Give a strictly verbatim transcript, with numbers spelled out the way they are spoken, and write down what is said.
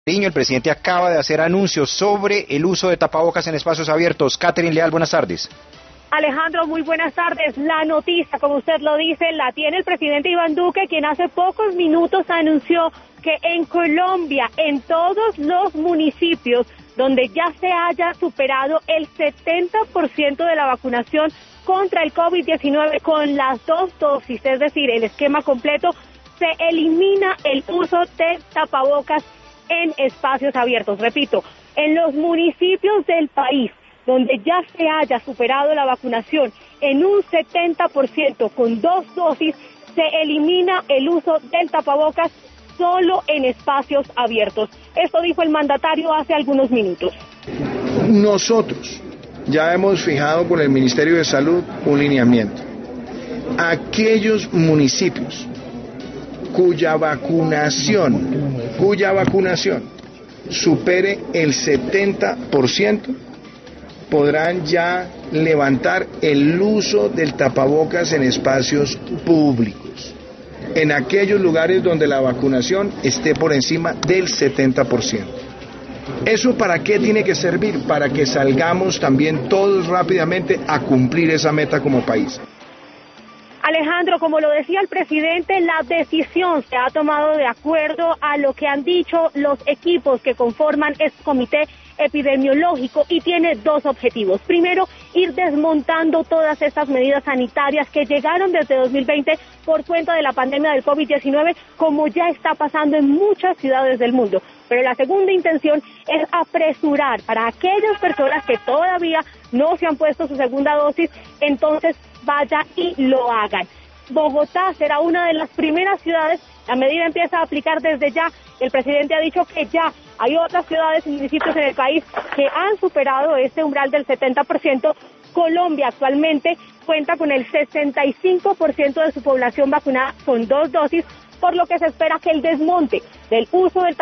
El presidente acaba de hacer anuncios sobre el uso de tapabocas en espacios abiertos. Catherine Leal, buenas tardes. Alejandro, muy buenas tardes. La noticia, como usted lo dice, la tiene el presidente Iván Duque, quien hace pocos minutos anunció que en Colombia, en todos los municipios donde ya se haya superado el setenta por ciento de la vacunación contra el COVID diecinueve con las dos dosis, es decir, el esquema completo, se elimina el uso de tapabocas en espacios abiertos. Repito, en los municipios del país donde ya se haya superado la vacunación en un setenta por ciento con dos dosis, se elimina el uso del tapabocas solo en espacios abiertos. Esto dijo el mandatario hace algunos minutos. Nosotros ya hemos fijado con el Ministerio de Salud un lineamiento. Aquellos municipios cuya vacunación, cuya vacunación supere el setenta por ciento, podrán ya levantar el uso del tapabocas en espacios públicos, en aquellos lugares donde la vacunación esté por encima del setenta por ciento. ¿Eso para qué tiene que servir? Para que salgamos también todos rápidamente a cumplir esa meta como país. Alejandro, como lo decía el presidente, la decisión se ha tomado de acuerdo a lo que han dicho los equipos que conforman este comité epidemiológico y tiene dos objetivos. Primero, ir desmontando todas estas medidas sanitarias que llegaron desde dos mil veinte por cuenta de la pandemia del COVID diecinueve, como ya está pasando en muchas ciudades del mundo. Pero la segunda intención es apresurar para aquellas personas que todavía no se han puesto su segunda dosis, entonces vaya y lo hagan. Bogotá será una de las primeras ciudades. La medida empieza a aplicar desde ya. El presidente ha dicho que ya hay otras ciudades y municipios en el país que han superado este umbral del setenta por ciento. Colombia actualmente cuenta con el sesenta y cinco por ciento de su población vacunada con dos dosis, por lo que se espera que el desmonte del uso del